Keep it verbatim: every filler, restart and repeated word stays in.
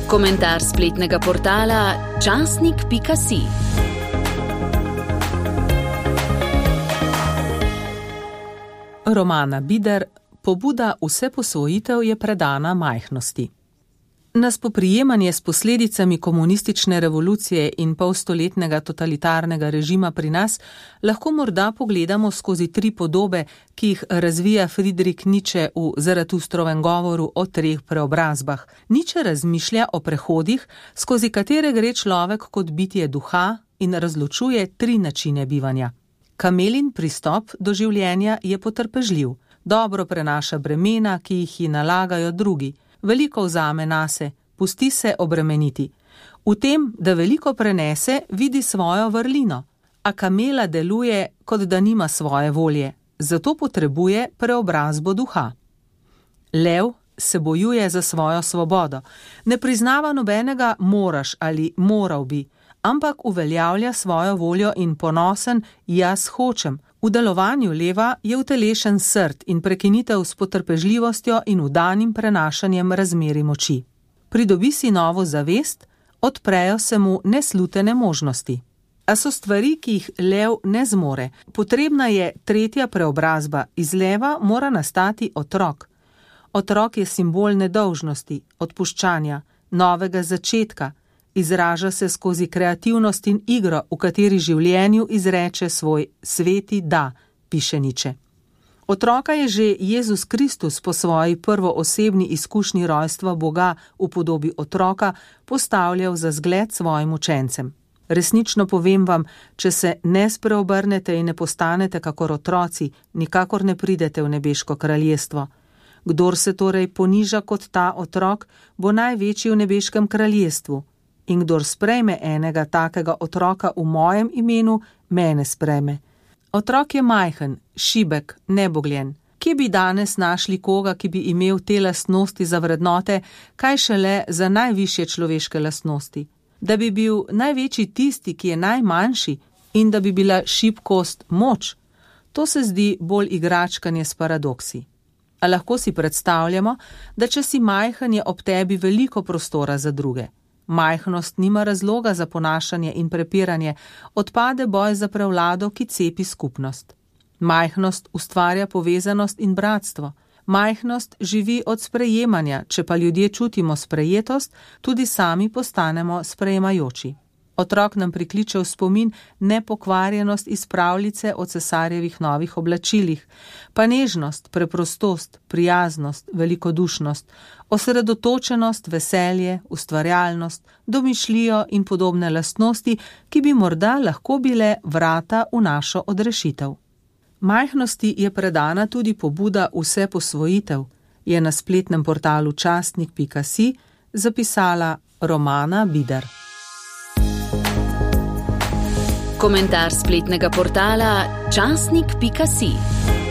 Komentar spletnega portala časnik pika si. Romana Bider, pobuda vseposvojitev je predana majhnosti. Na spoprijemanje s posledicami komunistične revolucije in polstoletnega totalitarnega režima pri nas lahko morda pogledamo skozi tri podobe, ki jih razvija Friedrich Nietzsche v Zaratustrovem govoru o treh preobrazbah. Nietzsche razmišlja o prehodih, skozi katere gre človek kot bitje duha in razločuje tri načine bivanja. Kamelin pristop do življenja je potrpežljiv, dobro prenaša bremena, ki jih ji nalagajo drugi, veliko vzame nase, pusti se obremeniti. V tem, da veliko prenese, vidi svojo vrlino, a kamela deluje, kot da nima svoje volje, zato potrebuje preobrazbo duha. Lev se bojuje za svojo svobodo, ne priznava nobenega moraš ali moral bi, ampak uveljavlja svojo voljo in ponosen jaz hočem. V delovanju leva je utelešen srd in prekinitev s potrpežljivostjo in vdanim prenašanjem razmerij moči. Pridobi si novo zavest, odprejo se mu neslutene možnosti. A so stvari, ki jih lev ne zmore. Potrebna je tretja preobrazba, iz leva mora nastati otrok. Otrok je simbol nedolžnosti, odpuščanja, novega začetka, izraža se skozi kreativnost in igro, v kateri življenju izreče svoj sveti da, piše Nietzsche. Otroka je že Jezus Kristus po svoji prvoosebni izkušnji rojstva Boga v podobi otroka postavljal za zgled svojim učencem. Resnično povem vam, če se ne spreobrnete in ne postanete kakor otroci, nikakor ne pridete v nebeško kraljestvo. Kdor se torej poniža kot ta otrok, bo največji v nebeškem kraljestvu. In kdor sprejme enega takega otroka v mojem imenu, mene sprejme. Otrok je majhen, šibek, nebogljen. Kje bi danes našli koga, ki bi imel te lastnosti za vrednote, kaj šele za najvišje človeške lastnosti? Da bi bil največji tisti, ki je najmanjši, in da bi bila šibkost moč? To se zdi bolj igračkanje s paradoksi. A lahko si predstavljamo, da če si majhen, je ob tebi veliko prostora za druge. Majhnost nima razloga za ponašanje in prepiranje, odpade boj za prevlado, ki cepi skupnost. Majhnost ustvarja povezanost in bratstvo. Majhnost živi od sprejemanja, če pa ljudje čutimo sprejetost, tudi sami postanemo sprejemajoči. Otrok nam prikliče v spomin nepokvarjenost iz pravljice o cesarjevih novih oblačilih, pa nežnost, preprostost, prijaznost, velikodušnost, osredotočenost, veselje, ustvarjalnost, domišljijo in podobne lastnosti, ki bi morda lahko bile vrata v našo odrešitev. Majhnosti je predana tudi pobuda vseposvojitev, je na spletnem portalu časnik pika si zapisala Romana Bider. Komentar spletnega portala časnik pika si.